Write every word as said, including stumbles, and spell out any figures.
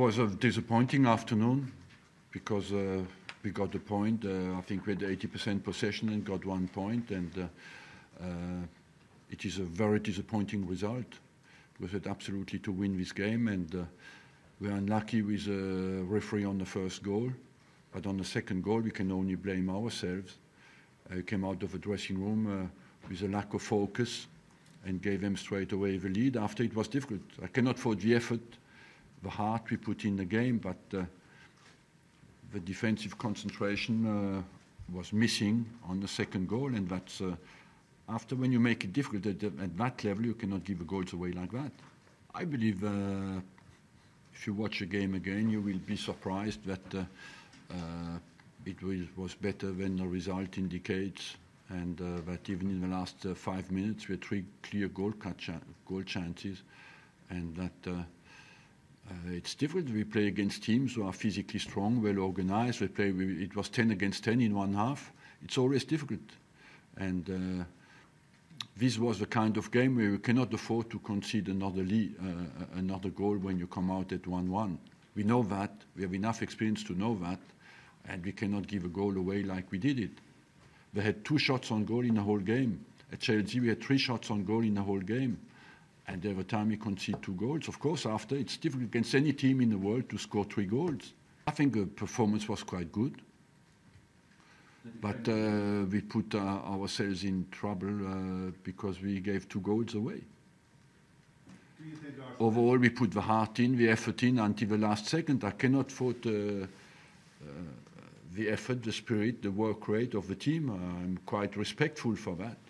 was a disappointing afternoon because uh, we got the point. Uh, I think we had eighty percent possession and got one point, and uh, uh, it is a very disappointing result. We had absolutely to win this game, and uh, we are unlucky with a referee on the first goal. But on the second goal, we can only blame ourselves. I uh, came out of the dressing room uh, with a lack of focus and gave them straight away the lead. After it was difficult. I cannot fault the effort, the heart we put in the game, but uh, the defensive concentration uh, was missing on the second goal, and that's uh, after when you make it difficult at, at that level, you cannot give the goals away like that. I believe uh, if you watch the game again, you will be surprised that uh, uh, it was better than the result indicates, and uh, that even in the last uh, five minutes we had three clear goal, ch goal chances, and that uh, uh, it's difficult. We play against teams who are physically strong, well organized. We play. We, it was ten against ten in one half. It's always difficult, and uh, this was the kind of game where you cannot afford to concede another lead, uh, another goal when you come out at one one. We know that. We have enough experience to know that, and we cannot give a goal away like we did it. They had two shots on goal in the whole game. At Chelsea, we had three shots on goal in the whole game. And every time we concede two goals, of course, after, it's difficult against any team in the world to score three goals. I think the performance was quite good. But uh, we put uh, ourselves in trouble uh, because we gave two goals away. Do you think Overall, we put the heart in, the effort in until the last second. I cannot fault uh, uh, the effort, the spirit, the work rate of the team. I'm quite respectful for that.